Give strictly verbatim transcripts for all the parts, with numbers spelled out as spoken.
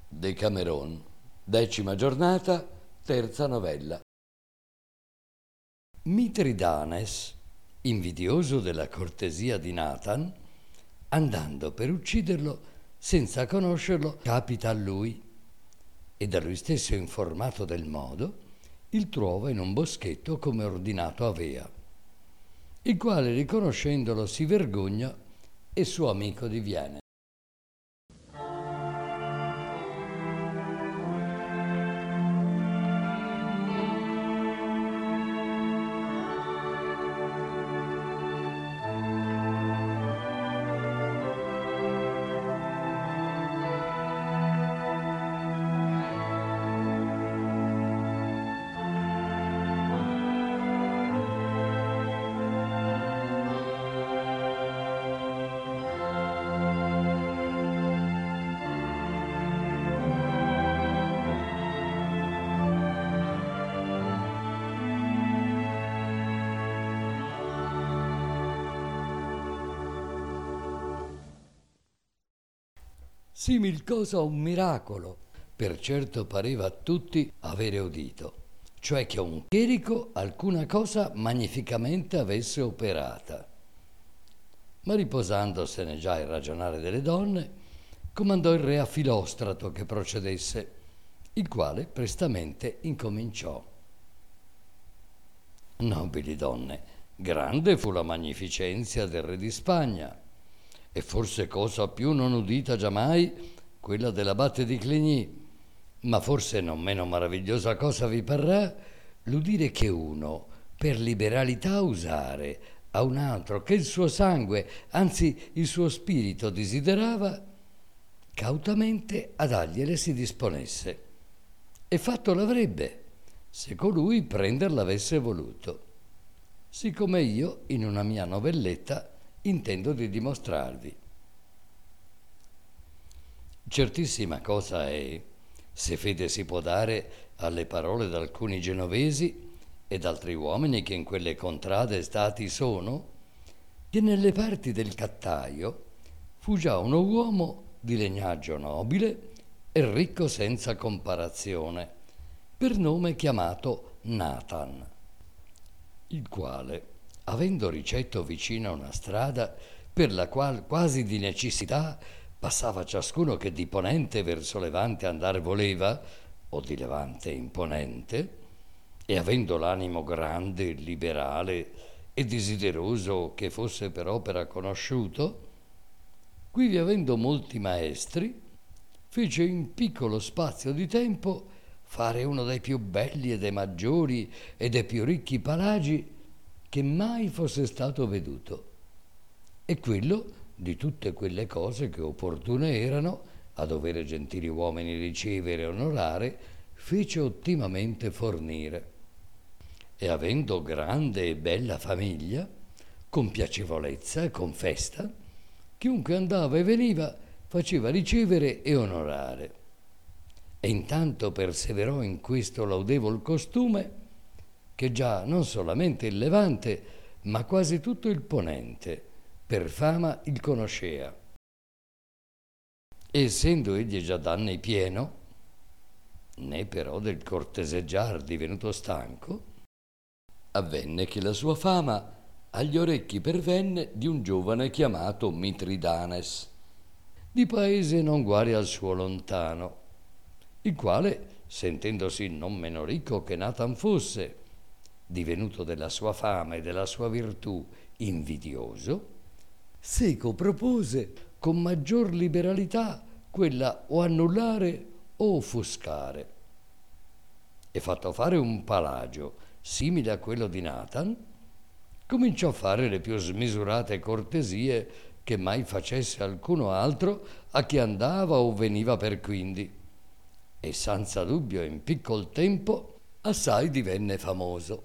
Decameron, decima giornata, terza novella. Mitridanes, invidioso della cortesia di Nathan, andando per ucciderlo senza conoscerlo, capita a lui e da lui stesso informato del modo, il trova in un boschetto come ordinato avea, il quale riconoscendolo si vergogna e suo amico diviene. Simil cosa un miracolo, per certo pareva a tutti avere udito, cioè che un chierico alcuna cosa magnificamente avesse operata. Ma riposandosene già il ragionare delle donne, comandò il re a Filostrato che procedesse, il quale prestamente incominciò. Nobili donne, grande fu la magnificenzia del re di Spagna, e forse cosa più non udita giammai quella dell'abate di Cligny, ma forse non meno maravigliosa cosa vi parrà l'udire che uno per liberalità usare a un altro che il suo sangue, anzi il suo spirito desiderava, cautamente a dargliele si disponesse, e fatto l'avrebbe se colui prender l'avesse voluto, siccome io in una mia novelletta intendo di dimostrarvi. Certissima cosa è, se fede si può dare alle parole d'alcuni genovesi e d'altri uomini che in quelle contrade stati sono, che nelle parti del Cattaio fu già uno uomo di legnaggio nobile e ricco senza comparazione, per nome chiamato Nathan, il quale, avendo ricetto vicino a una strada per la qual quasi di necessità passava ciascuno che di ponente verso levante andar voleva, o di levante in ponente, e avendo l'animo grande, liberale e desideroso che fosse per opera conosciuto, quivi avendo molti maestri, fece in piccolo spazio di tempo fare uno dei più belli e dei maggiori e dei più ricchi palagi che mai fosse stato veduto, e quello di tutte quelle cose che opportune erano a dovere gentili uomini ricevere e onorare, fece ottimamente fornire, e avendo grande e bella famiglia, con piacevolezza e con festa, chiunque andava e veniva faceva ricevere e onorare, e intanto perseverò in questo laudevol costume che già non solamente il Levante, ma quasi tutto il Ponente, per fama il conoscea. Essendo egli già d'anni pieno, né però del corteseggiar divenuto stanco, avvenne che la sua fama agli orecchi pervenne di un giovane chiamato Mitridanes, di paese non guari al suo lontano, il quale, sentendosi non meno ricco che Nathan fosse, divenuto della sua fama e della sua virtù invidioso, seco propose con maggior liberalità quella o annullare o offuscare, e fatto fare un palagio simile a quello di Nathan, cominciò a fare le più smisurate cortesie che mai facesse alcuno altro a chi andava o veniva per quindi, e senza dubbio in piccol tempo assai divenne famoso.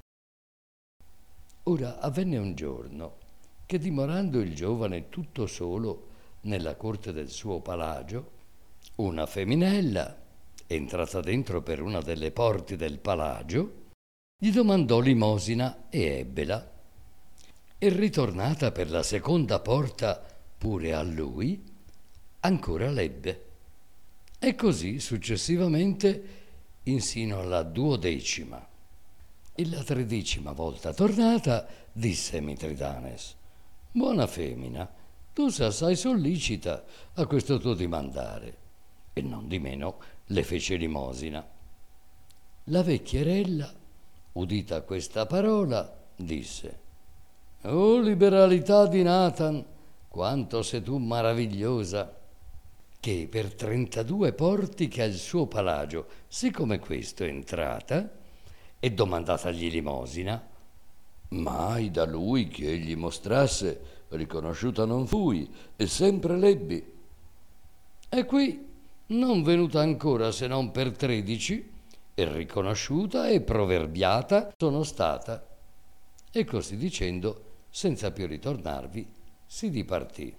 Ora avvenne un giorno che, dimorando il giovane tutto solo nella corte del suo palagio, una feminella, entrata dentro per una delle porte del palagio, gli domandò limosina e ebbela, e ritornata per la seconda porta pure a lui, ancora l'ebbe, E così successivamente insino alla duodecima. E la tredicima volta tornata disse Mitridanes: buona femmina, tu sei assai sollicita a questo tuo dimandare. E non di meno le fece limosina. La vecchierella, udita questa parola, disse: o liberalità di Nathan, quanto sei tu maravigliosa, che per trentadue porti che ha il suo palagio, siccome questo è entrata e domandatagli limosina, mai da lui che egli mostrasse riconosciuta non fui e sempre l'ebbi. E qui non venuta ancora se non per tredici, e riconosciuta e proverbiata sono stata. E così dicendo, senza più ritornarvi, si dipartì.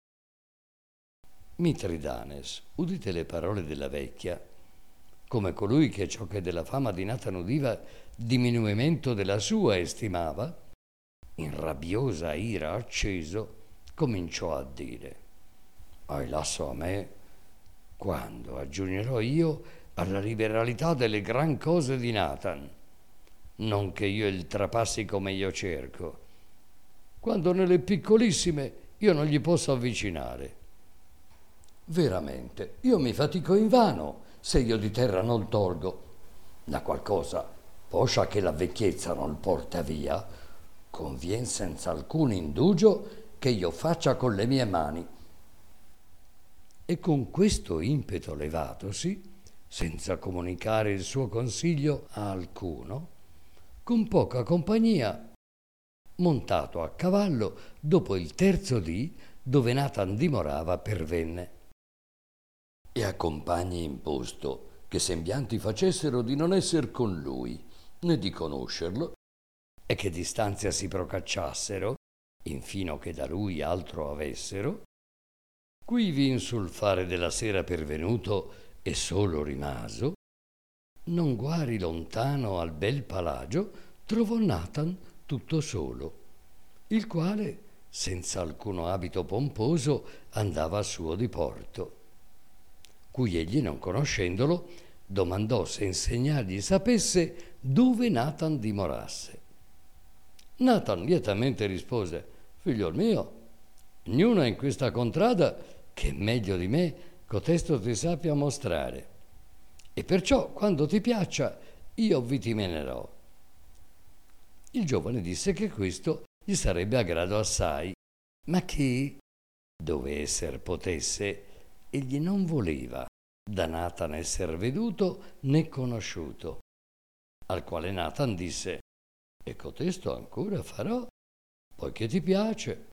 Mitridanes, udite le parole della vecchia, come colui che ciò che della fama di Nathan udiva diminuimento della sua estimava, in rabbiosa ira acceso, cominciò a dire: hai lasso a me, quando aggiungerò io alla liberalità delle gran cose di Nathan, non che io il trapassi come io cerco, quando nelle piccolissime io non gli posso avvicinare. Veramente, io mi fatico invano se io di terra non tolgo, da qualcosa, poscia che la vecchiezza non porta via, convien senza alcun indugio che io faccia con le mie mani. E con questo impeto levatosi, senza comunicare il suo consiglio a alcuno, con poca compagnia, montato a cavallo, dopo il terzo dì, dove Nathan dimorava, pervenne. E a compagni imposto che sembianti facessero di non esser con lui, né di conoscerlo, e che distanzia si procacciassero, infino che da lui altro avessero, quivi in sul fare della sera pervenuto e solo rimaso, non guari lontano al bel palagio trovò Nathan tutto solo, il quale, senza alcuno abito pomposo, andava a suo diporto, cui egli, non conoscendolo, domandò se in segnargli sapesse dove Nathan dimorasse. Nathan lietamente rispose: figliol mio, niuno in questa contrada che meglio di me cotesto ti sappia mostrare, e perciò quando ti piaccia io vi ti menerò. Il giovane disse che questo gli sarebbe a grado assai, ma che, dove esser potesse, egli non voleva da Nathan esser veduto né conosciuto. Al quale Nathan disse: e cotesto ancora farò, poiché ti piace.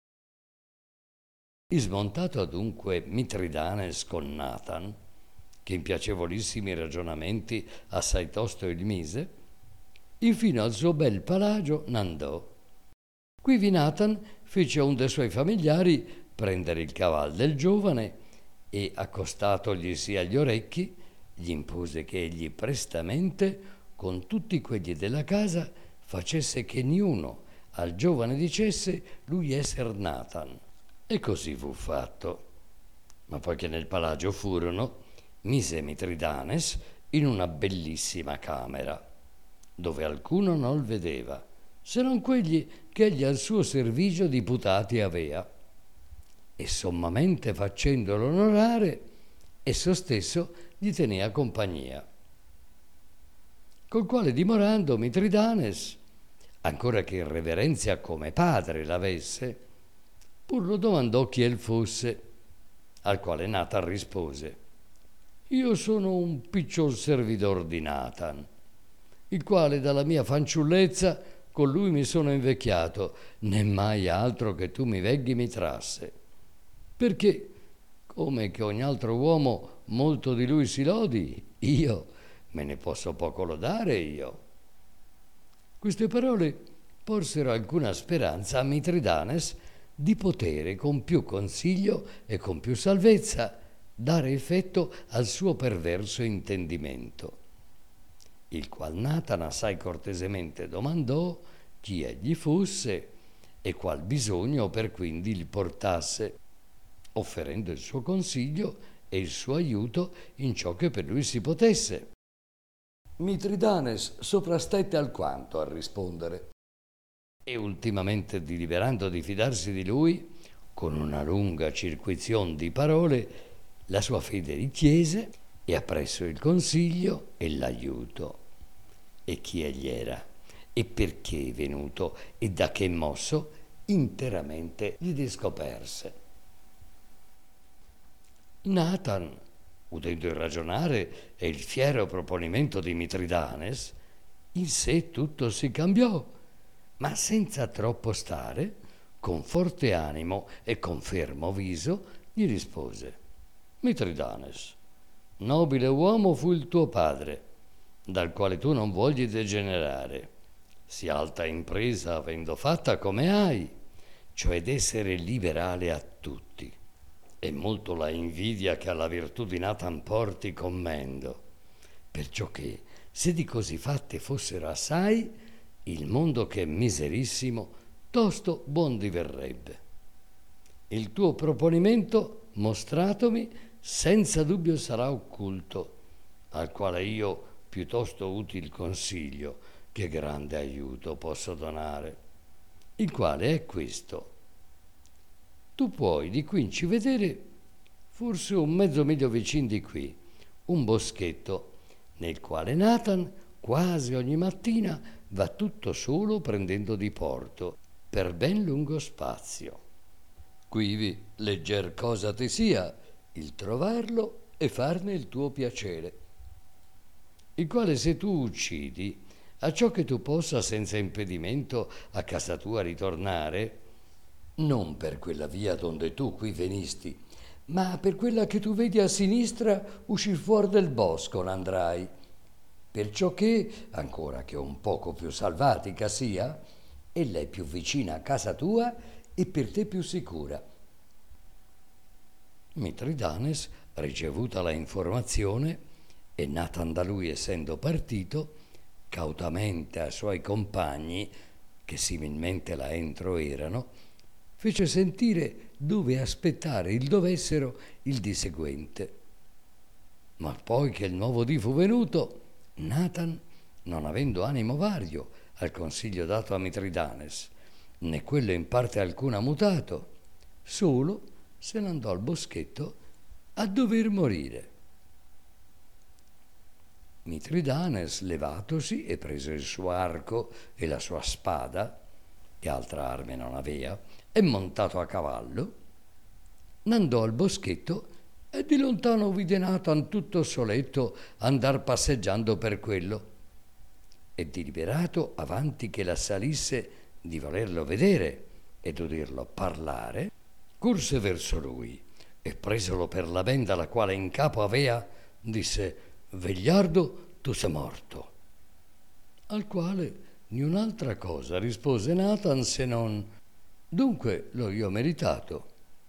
Ismontato adunque Mitridanes con Nathan, che in piacevolissimi ragionamenti assai tosto il mise, infino al suo bel palagio n'andò. Quivi Nathan fece a un de suoi familiari prendere il caval del giovane e, accostatoglisi agli orecchi, gli impose che egli prestamente, con tutti quelli della casa, facesse che niuno al giovane dicesse lui esser Nathan. E così fu fatto. Ma poiché nel palagio furono, mise Mitridanes in una bellissima camera, dove alcuno non il vedeva, se non quelli che egli al suo servigio diputati avea, e sommamente facendolo onorare, esso stesso gli tenea compagnia. Col quale dimorando Mitridanes, ancora che in reverenzia come padre l'avesse, pur lo domandò chi el fosse, al quale Nathan rispose: io sono un picciol servidor di Nathan, il quale dalla mia fanciullezza con lui mi sono invecchiato, né mai altro che tu mi veghi mi trasse, perché, come che ogni altro uomo molto di lui si lodi, io me ne posso poco lodare io. Queste parole porsero alcuna speranza a Mitridanes di potere con più consiglio e con più salvezza dare effetto al suo perverso intendimento, il qual Nathan assai cortesemente domandò chi egli fosse e qual bisogno per quindi gli portasse, offerendo il suo consiglio e il suo aiuto in ciò che per lui si potesse. Mitridanes soprastette alquanto a rispondere e ultimamente, deliberando di fidarsi di lui, con una lunga circuizione di parole, la sua fede richiese e appresso il consiglio e l'aiuto. E chi egli era, e perché è venuto, e da che mosso, interamente gli discoperse. Nathan, udendo il ragionare e il fiero proponimento di Mitridanes, in sé tutto si cambiò, ma senza troppo stare, con forte animo e con fermo viso, gli rispose: Mitridanes, nobile uomo fu il tuo padre, dal quale tu non vogli degenerare, si alta impresa avendo fatta come hai, cioè d'essere liberale a tutti. E molto la invidia che alla virtù di Nathan porti commendo, perciò che, se di così fatte fossero assai, il mondo che è miserissimo, tosto buon diverrebbe. Il tuo proponimento, mostratomi, senza dubbio sarà occulto, al quale io piuttosto util consiglio che grande aiuto posso donare, il quale è questo. Tu puoi di quinci vedere, forse un mezzo miglio vicin di qui, un boschetto, nel quale Nathan quasi ogni mattina va tutto solo prendendo di porto, per ben lungo spazio. Quivi legger cosa ti sia, il trovarlo e farne il tuo piacere, il quale se tu uccidi, a ciò che tu possa senza impedimento a casa tua ritornare, non per quella via donde tu qui venisti, ma per quella che tu vedi a sinistra uscir fuor del bosco n'andrai, perciò che, ancora che un poco più salvatica sia, ella è più vicina a casa tua e per te più sicura. Mitridanes, ricevuta la informazione, e Nathan da lui essendo partito, cautamente ai suoi compagni, che similmente là entro erano, fece sentire dove aspettare il dovessero il dì seguente. Ma poi che il nuovo dì fu venuto, Nathan, non avendo animo vario al consiglio dato a Mitridanes, né quello in parte alcuna mutato, solo se n'andò al boschetto a dover morire. Mitridanes, levatosi e preso il suo arco e la sua spada, e altra arme non avea, e montato a cavallo, n'andò al boschetto e di lontano vide Nathan tutto soletto andar passeggiando per quello, e deliberato avanti che la salisse di volerlo vedere ed udirlo parlare, corse verso lui e presolo per la benda la quale in capo avea, disse: Vegliardo, tu sei morto. Al quale niun'altra cosa rispose Nathan se non: dunque l'ho io meritato.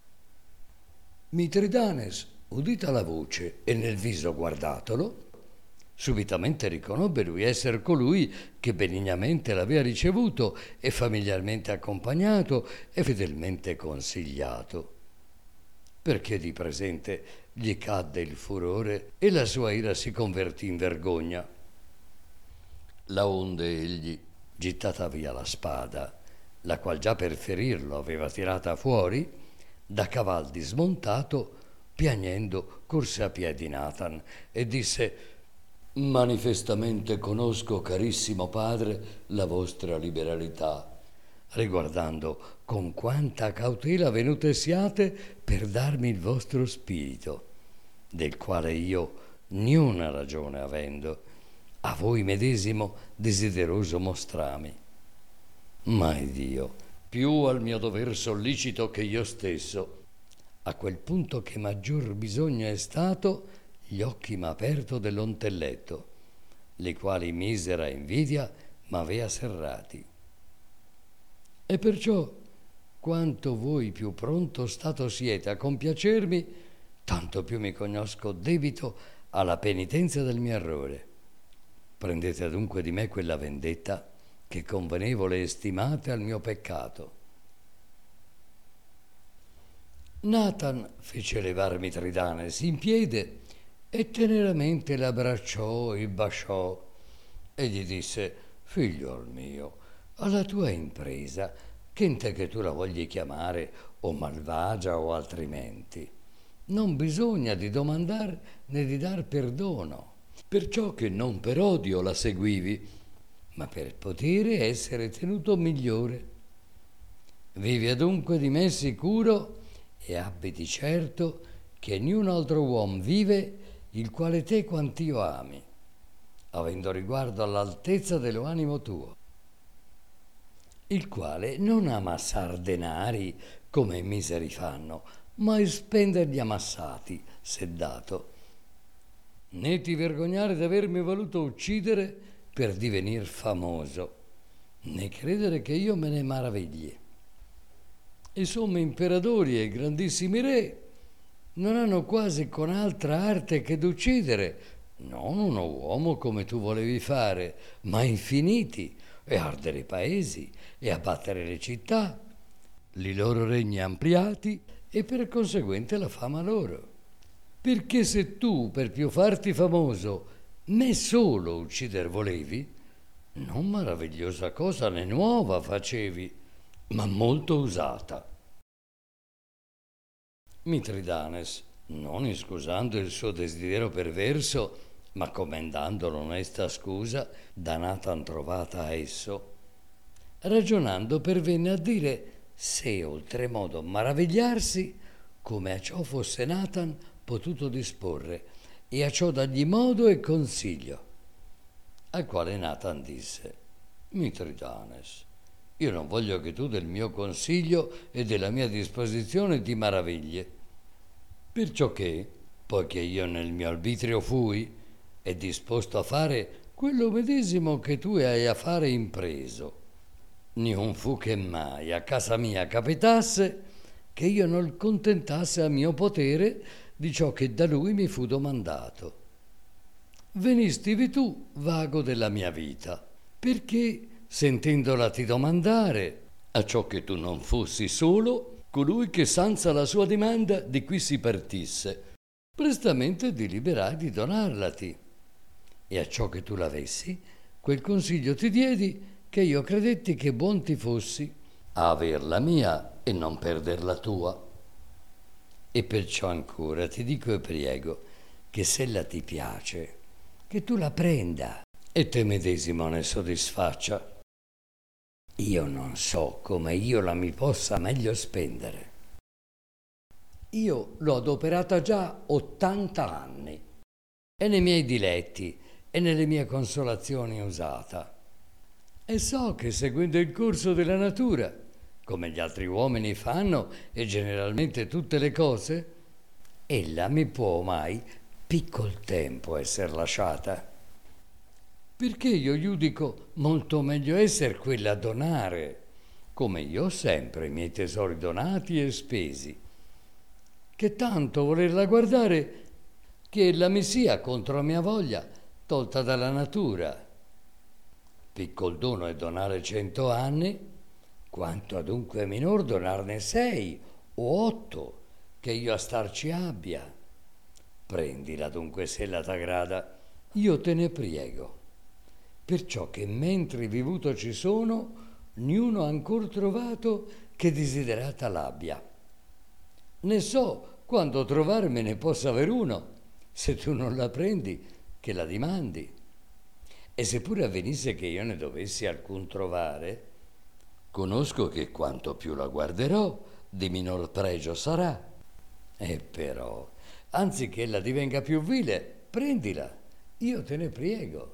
Mitridanes, udita la voce e nel viso guardatolo, subitamente riconobbe lui esser colui che benignamente l'avea ricevuto e familiarmente accompagnato e fedelmente consigliato, perché di presente gli cadde il furore e la sua ira si convertì in vergogna. Laonde egli, gittata via la spada, la qual già per ferirlo aveva tirata fuori, da caval dismontato, piagnendo, corse a piedi Nathan e disse: Manifestamente conosco, carissimo padre, la vostra liberalità, riguardando con quanta cautela venute siate per darmi il vostro spirito, del quale io niuna ragione avendo, a voi medesimo desideroso mostrami. Ma è Dio più al mio dover sollicito che io stesso, a quel punto che maggior bisogno è stato, gli occhi m'ha aperto dell'ontelletto, le quali misera invidia m'avea serrati. E perciò, quanto voi più pronto stato siete a compiacermi, tanto più mi cognosco debito alla penitenza del mio errore. Prendete adunque di me quella vendetta che convenevole estimate al mio peccato. Nathan fece levar Mitridane in piede e teneramente l'abbracciò e baciò e gli disse: figliol mio, alla tua impresa, ch'ente che tu la vogli chiamare o malvagia o altrimenti, non bisogna di domandar né di dar perdono, perciò che non per odio la seguivi, ma per potere essere tenuto migliore. Vivi adunque di me sicuro e abiti certo che niun altro uom vive il quale te quant'io ami, avendo riguardo all'altezza dello animo tuo, il quale non amassar denari come i miseri fanno, ma spenderli amassati, se dato. Né ti vergognare d'avermi voluto uccidere per divenir famoso, né credere che io me ne maravigli. I sommi imperatori e grandissimi re non hanno quasi con altra arte che d'uccidere, non uno uomo come tu volevi fare, ma infiniti, e ardere i paesi, e abbattere le città, li loro regni ampliati, e per conseguente la fama loro. Perché se tu, per più farti famoso, me solo uccider volevi, non maravigliosa cosa né nuova facevi, ma molto usata. Mitridanes, non iscusando il suo desiderio perverso, ma commendando l'onesta scusa da Nathan trovata a esso, ragionando pervenne a dire se oltremodo maravigliarsi come a ciò fosse Nathan potuto disporre e a ciò dagli modo e consiglio. Al quale Nathan disse: Mitridanes, io non voglio che tu del mio consiglio e della mia disposizione ti maravigli, perciò che, poiché io nel mio arbitrio fui, è disposto a fare quello medesimo che tu hai a fare impreso. Niun fu che mai a casa mia capitasse che io non contentasse a mio potere di ciò che da lui mi fu domandato. Venistivi tu, vago della mia vita, perché, sentendola ti domandare, a ciò che tu non fossi solo colui che senza la sua dimanda di qui si partisse, prestamente deliberai di donarlati, e a ciò che tu l'avessi, quel consiglio ti diedi che io credetti che buon ti fossi a aver la mia e non perder la tua. E perciò ancora ti dico e priego che se ella ti piace, che tu la prenda e te medesimo ne soddisfaccia. Io non so come io la mi possa meglio spendere. Io l'ho adoperata già ottanta anni e nei miei diletti e nelle mie consolazioni usata. E so che seguendo il corso della natura, come gli altri uomini fanno e generalmente tutte le cose, ella mi può mai piccol tempo esser lasciata. Perché io giudico molto meglio esser quella a donare, come io ho sempre i miei tesori donati e spesi, che tanto volerla guardare che ella mi sia contro mia voglia tolta dalla natura. Piccol dono è donare cento anni, quanto adunque minor donarne sei o otto, che io a starci abbia. Prendila dunque se la t'aggrada, io te ne priego, perciò che mentre vivuto ci sono, niuno ancor trovato che desiderata l'abbia. Ne so quando trovarmene possa aver uno, se tu non la prendi, che la dimandi. E seppure avvenisse che io ne dovessi alcun trovare, conosco che quanto più la guarderò, di minor pregio sarà. E però, anziché ella divenga più vile, prendila, io te ne priego.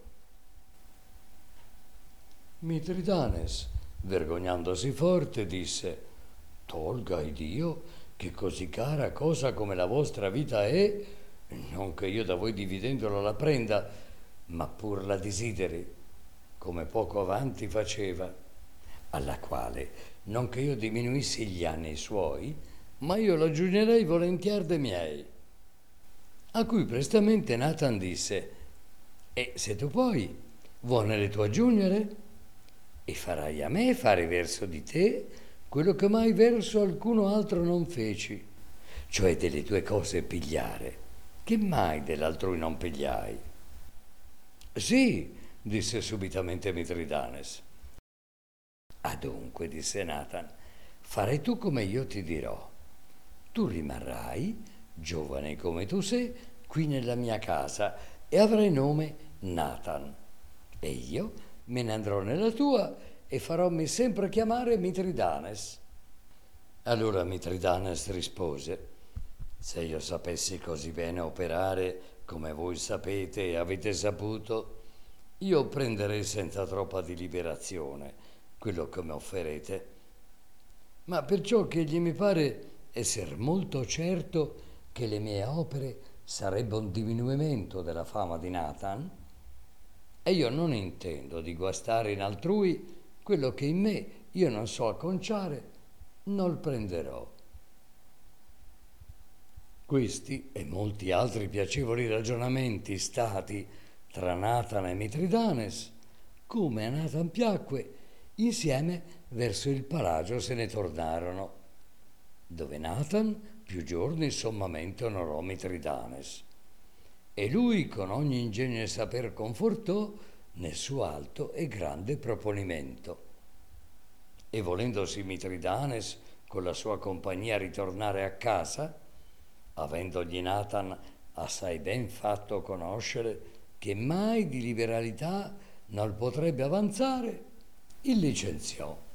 Mitridanes, vergognandosi forte, disse: tolga Dio che così cara cosa come la vostra vita è, non che io da voi dividendola la prenda, ma pur la desideri, come poco avanti faceva, alla quale non che io diminuissi gli anni suoi, ma io l'aggiungerei volentieri de miei. A cui prestamente Nathan disse: e se tu puoi, vuonele tu aggiungere? E farai a me fare verso di te quello che mai verso alcuno altro non feci, cioè delle tue cose pigliare, che mai dell'altrui non pigliai? Sì, disse subitamente Mitridanes. Adunque, disse Nathan, farai tu come io ti dirò. Tu rimarrai, giovane come tu sei, qui nella mia casa e avrai nome Nathan. E io me ne andrò nella tua e farommi sempre chiamare Mitridanes. Allora Mitridanes rispose: se io sapessi così bene operare come voi sapete e avete saputo, io prenderei senza troppa deliberazione quello che mi offerete. Ma perciò che gli mi pare esser molto certo che le mie opere sarebbe un diminuimento della fama di Nathan, e io non intendo di guastare in altrui quello che in me io non so acconciare, non prenderò. Questi e molti altri piacevoli ragionamenti stati tra Nathan e Mitridanes, come a Nathan piacque, insieme verso il palagio se ne tornarono, dove Nathan più giorni sommamente onorò Mitridanes, e lui con ogni ingegno e saper confortò nel suo alto e grande proponimento. E volendosi Mitridanes con la sua compagnia ritornare a casa, avendogli Nathan assai ben fatto conoscere che mai di liberalità non potrebbe avanzare, il licenziò